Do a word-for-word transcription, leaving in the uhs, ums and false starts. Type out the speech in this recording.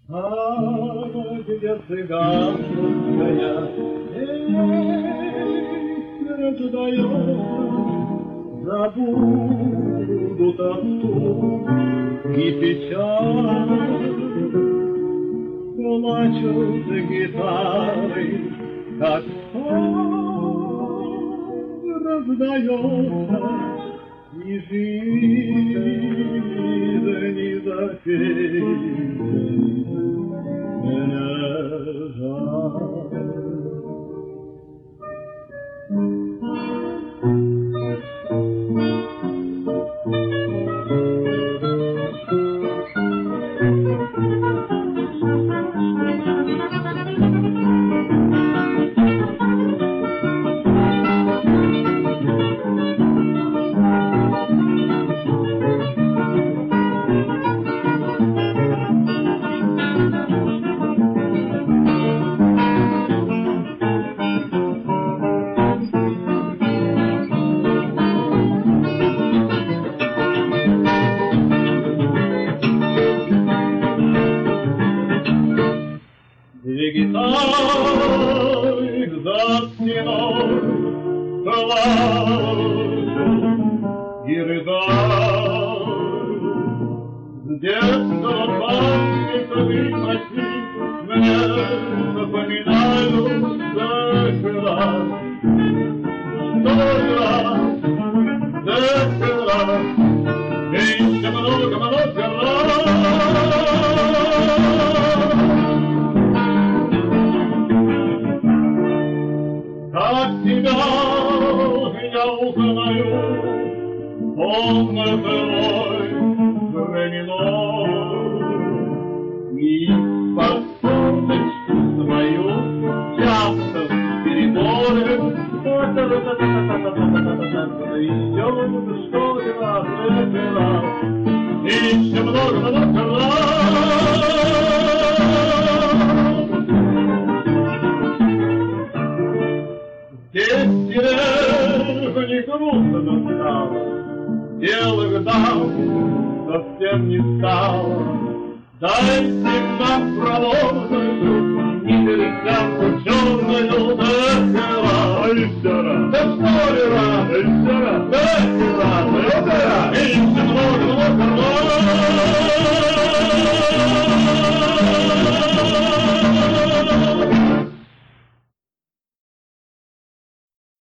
А где цыганская песня раздается, забуду тоску и печаль. Плачут гитары, как сон раздается, и жизни запеть меня жаль. Две гитары за стеной плачут и рыдают. С детства памятны ночи мне напоминают всякий раз, сто раз, десять раз, и еще много-много раз. Как тебя я узнаю, он живой, временной, и способность свою часто переборем. Еще что раз, раз, еще много-много раз. Здесь деревни грустно стало, белых дам совсем не стало. Дайте нам проворную, не пересядку черную, да хера, да что ли рано, да